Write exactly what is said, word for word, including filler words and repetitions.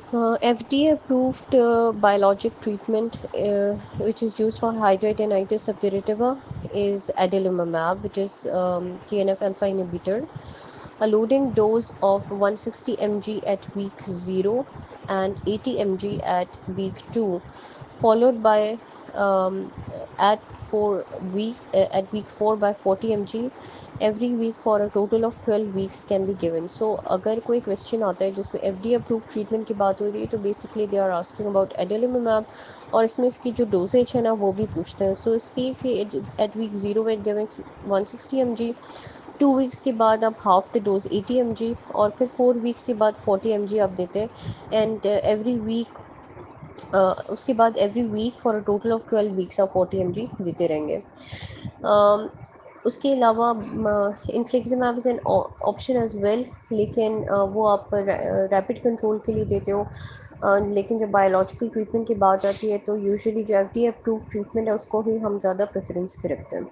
Uh, F D A-approved uh, biologic treatment, uh, which is used for hidradenitis suppurativa, is adalimumab, which is um, T N F alpha inhibitor. A loading dose of one hundred sixty milligrams at week zero and eighty milligrams at week two, followed by um, at four week uh, at week four by forty milligrams every week for a total of twelve weeks can be given. So अगर कोई question आता है जिसमें F D approve treatment की बात हो रही है तो basically they are asking about adalimumab, और इसमें इसकी जो डोजेज है ना वो भी पूछते हैं. सो सी कि at week zero we'd giving one sixty M G, two weeks के बाद आप half the dose eighty M G, और फिर फोर वीक्स के बाद फोर्टी एम जी आप देते हैं. एंड एवरी वीक उसके बाद every week for a total of twelve weeks आप फोर्टी एम जी देते रहेंगे. um, उसके अलावा infliximab is an option as well, लेकिन uh, वो आप रैपिड कंट्रोल के लिए देते हो. uh, लेकिन जब बायोलॉजिकल ट्रीटमेंट की बात आती है तो यूजुअली जो F D A approve treatment है उसको ही हम ज़्यादा प्रेफरेंस पे रखते हैं.